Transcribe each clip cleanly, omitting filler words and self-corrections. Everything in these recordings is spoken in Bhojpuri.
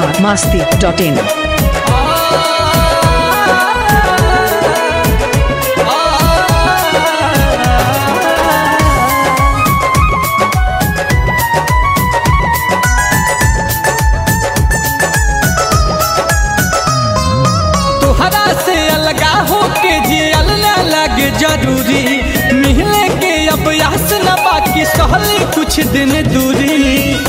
biharmasti.in। तोहरा से अलगा होके जियल ना लगे जरूरी, मिले के अब यास न बाकी सहली कुछ दिन दूरी।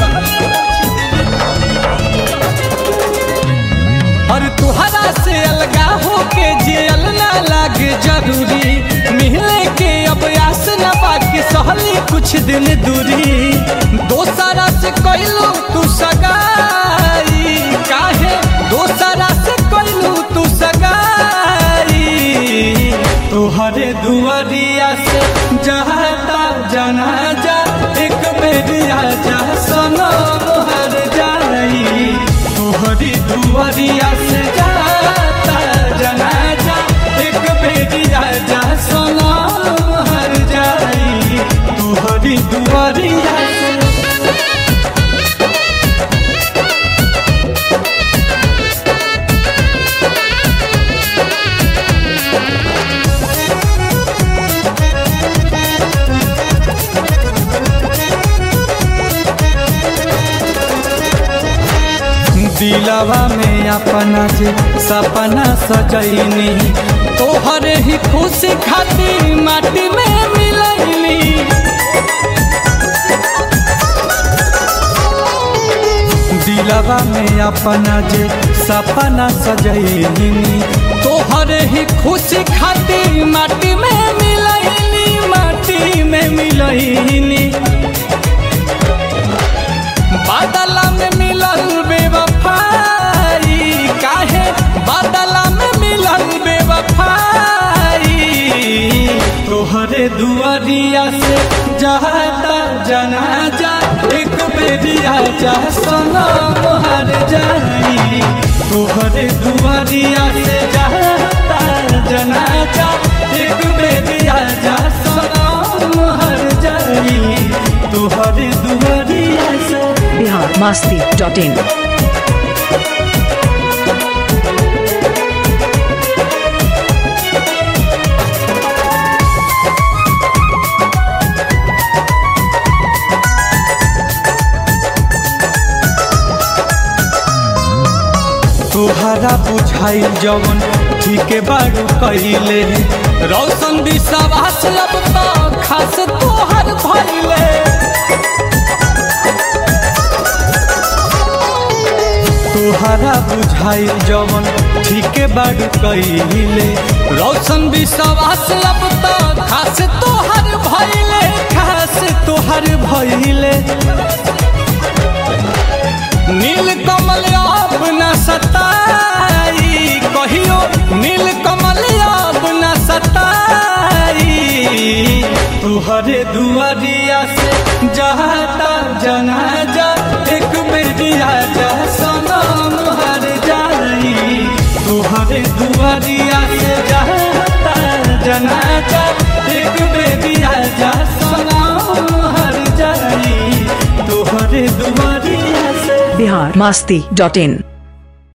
और तोहरा से अलगा होके जियल ना लगे जरूरी, मिले के अब यास न बाकी सहली कुछ दिन दूरी। दोसरा से कइलू तू सगाई, काहे दोसरा से कइलू तू सगाई। तोहरे दुआरिया से जाता जनाजा, एक बेरिया जा सनम हर जाई। तोहरी दुआरिया से जाता जनाजा, एक बेरिया जा सनम हर जाई। तोहरी दुआरिया से दिलवा में अपना जे सपना सजैनी, तोहरे ही खुशी खातिर माटी में मिलैनी। दिलवा में अपना जे सपना सजैनी, तोहरे ही खुशी खातिर माटी में मिलैनी, माटी में मिलैनी। बादला में मिलल बेवफाई, काहे बादला में मिलल बेवफाई। तोहरे दुआरिया से जाता जनाजा, एक बेरिया जा सनम हर जाई। तोहरे दुआरिया से जाता जनाजा, एक बेरिया जा सनम हर जाई। तोहरे दुआरिया से biharmasti.in। तोहरा बुझाई जवन ठीक बारू कइले, रौशन विश्वास अब तो खास तोहर भइले। तोहरा बुझाई जवन ठीक बारू कइले, रौशन विश्वास अब तो खास तोहर भइले, खास तोहर भइले। नील कमल अब न सताई, कहियो नील कमल अब न सताई। तोहरे दुआरिया से जाता जनाजा, एक बेरिया जा सनम हर जाई। तोहरे दुआरिया से जाता जनाजा, एक बेरिया जा सनम हर जाई। तोहरे दुआरिया से biharmasti.in।